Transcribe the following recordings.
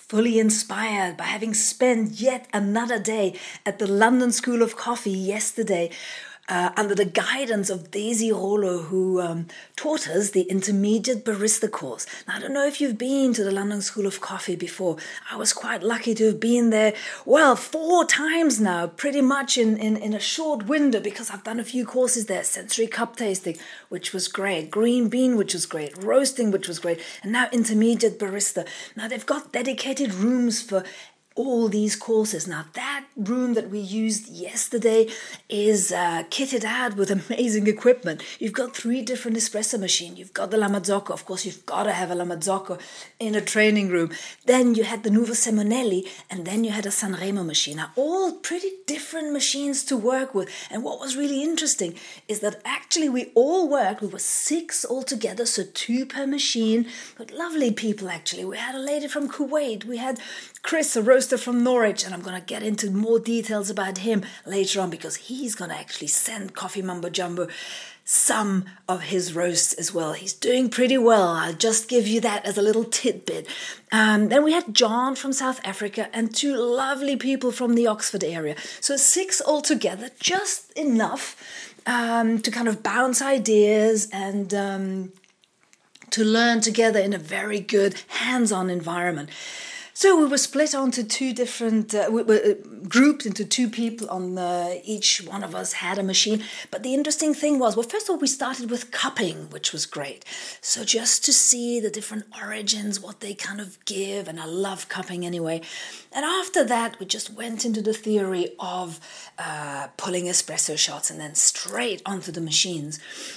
fully inspired by having spent yet another day at the London School of Coffee yesterday, under the guidance of Daisy Rollo, who taught us the intermediate barista course. Now, I don't know if you've been to the London School of Coffee before. I was quite lucky to have been there, 4 times now, pretty much in a short window, because I've done a few courses there. Sensory cup tasting, which was great. Green bean, which was great. Roasting, which was great. And now intermediate barista. Now, they've got dedicated rooms for all these courses. Now, that room that we used yesterday is kitted out with amazing equipment. You've got 3 different espresso machines. You've got the La Marzocco. Of course, you've got to have a La Marzocco in a training room. Then you had the Nuovo Simonelli, and then you had a Sanremo machine. Now, all pretty different machines to work with. And what was really interesting is that actually we all worked. We were 6 altogether, so 2 per machine. But lovely people, actually. We had a lady from Kuwait. We had Chris, a roaster from Norwich, and I'm going to get into more details about him later on, because he's going to actually send Coffee Mumbo Jumbo some of his roasts as well. He's doing pretty well. I'll just give you that as a little tidbit. Then we had John from South Africa and 2 lovely people from the Oxford area. So 6 altogether, just enough to kind of bounce ideas and to learn together in a very good hands-on environment. So we were split onto 2 different, we were grouped into 2 people on each one of us had a machine. But the interesting thing was, first of all, we started with cupping, which was great. So just to see the different origins, what they kind of give, and I love cupping anyway. And after that, we just went into the theory of pulling espresso shots and then straight onto the machines.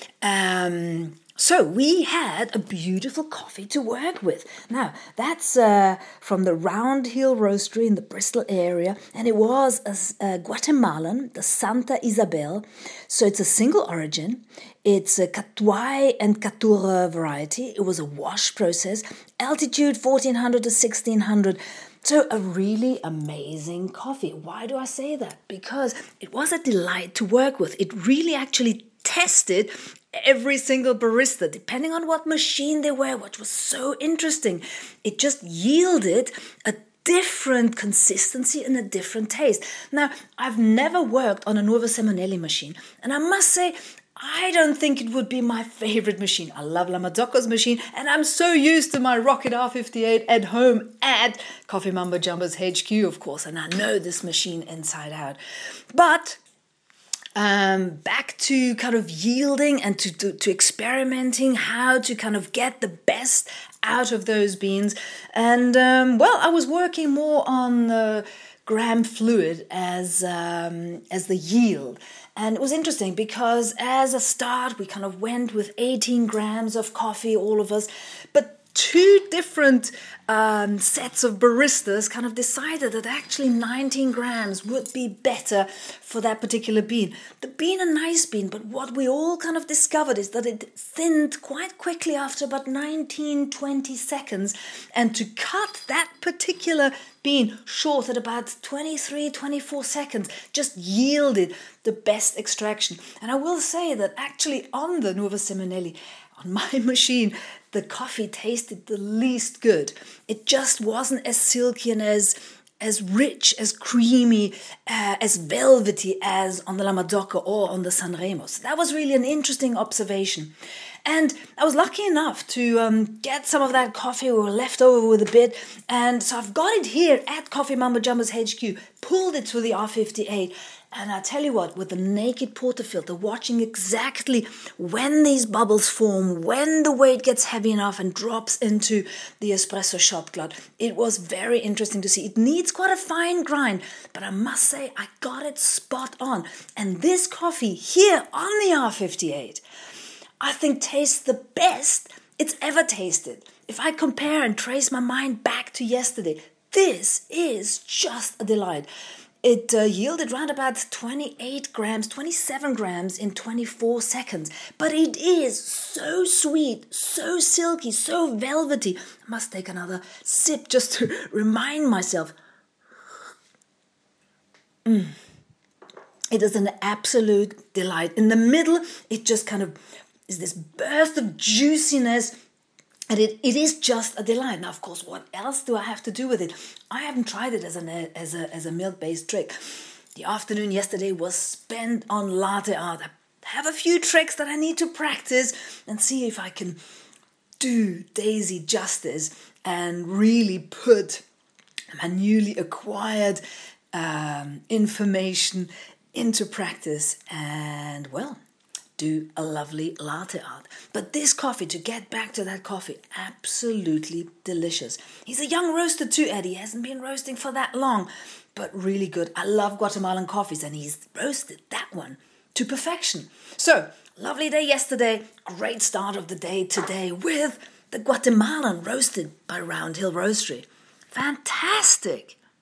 So we had a beautiful coffee to work with. Now, that's from the Round Hill Roastery in the Bristol area, and it was a Guatemalan, the Santa Isabel. So it's a single origin. It's a Catuai and Caturra variety. It was a wash process, altitude 1400 to 1600. So a really amazing coffee. Why do I say that? Because it was a delight to work with. It really actually tested every single barista, depending on what machine they were, which was so interesting. It just yielded a different consistency and a different taste. Now, I've never worked on a Nuovo Simonelli machine, and I must say, I don't think it would be my favorite machine. I love La Marzocco's machine, and I'm so used to my Rocket R58 at home at Coffee Mumbo Jumbo's HQ, of course, and I know this machine inside out. But back to kind of yielding and to experimenting, how to kind of get the best out of those beans. And, I was working more on the gram fluid as the yield. And it was interesting because as a start, we kind of went with 18 grams of coffee, all of us. But 2 different sets of baristas kind of decided that actually 19 grams would be better for that particular bean. The bean, a nice bean, but what we all kind of discovered is that it thinned quite quickly after about 19-20 seconds. And to cut that particular bean short at about 23-24 seconds just yielded the best extraction. And I will say that actually on the Nuovo Simonelli, on my machine, the coffee tasted the least good. It just wasn't as silky and as rich, as creamy, as velvety as on the La Marzocco or on the Sanremo. So that was really an interesting observation. And I was lucky enough to get some of that coffee. We were left over with a bit. And so I've got it here at Coffee Mumbo Jumbo's HQ, pulled it to the R58. And I tell you what, with the naked portafilter, watching exactly when these bubbles form, when the weight gets heavy enough and drops into the espresso shot glut, it was very interesting to see. It needs quite a fine grind, but I must say I got it spot on. And this coffee here on the R58, I think tastes the best it's ever tasted. If I compare and trace my mind back to yesterday, this is just a delight. It yielded around about 28 grams, 27 grams in 24 seconds. But it is so sweet, so silky, so velvety. I must take another sip just to remind myself. It is an absolute delight. In the middle, it just kind of is this burst of juiciness And it is just a delight. Now, of course, what else do I have to do with it? I haven't tried it as a milk-based trick. The afternoon yesterday was spent on latte art. I have a few tricks that I need to practice and see if I can do Daisy justice and really put my newly acquired information into practice and, well, do a lovely latte art. But this coffee, to get back to that coffee, absolutely delicious. He's a young roaster too, Eddie. He hasn't been roasting for that long, but really good. I love Guatemalan coffees, and he's roasted that one to perfection. So, lovely day yesterday, great start of the day today with the Guatemalan roasted by Round Hill Roastery. Fantastic!